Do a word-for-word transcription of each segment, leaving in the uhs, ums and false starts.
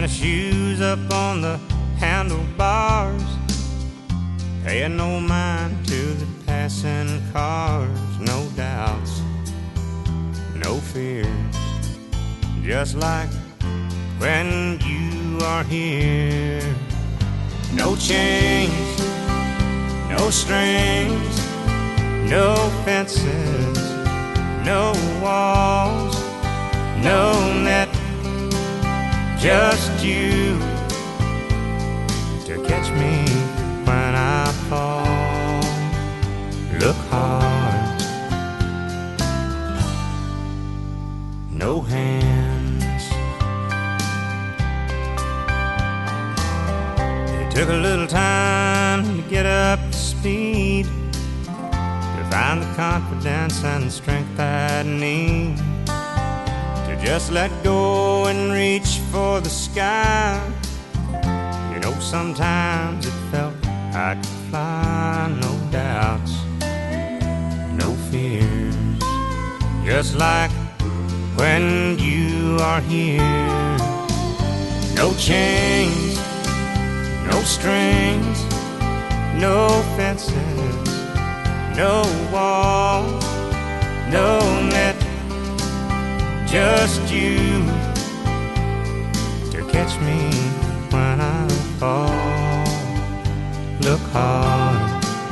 tennis shoes up on the handlebars, paying no mind to the passing cars. No doubts, no fears, just like when you are here. No chains, no strings, no fences, no walls, no net, just you to catch me when I fall. Look hard, no hands. It took a little time to get up to speed, to find the confidence and the strength I need, to just let go and reach for the sky. You know, sometimes it felt I could fly. No doubts, no fears, just like when you are here. No chains, no strings, no fences, no walls, no net, just you to catch me when I fall. Look hard,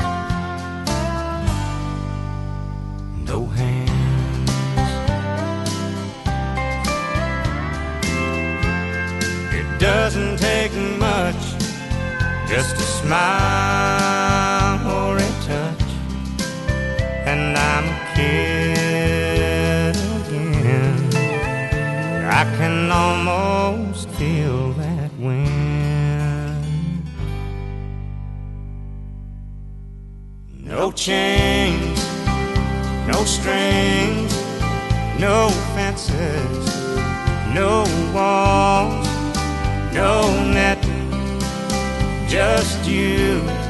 no hands. It doesn't take much, just a smile or a touch, and I'm a kid again. I can almost feel that wind. No chains, no strings, no fences, no walls, no net, just you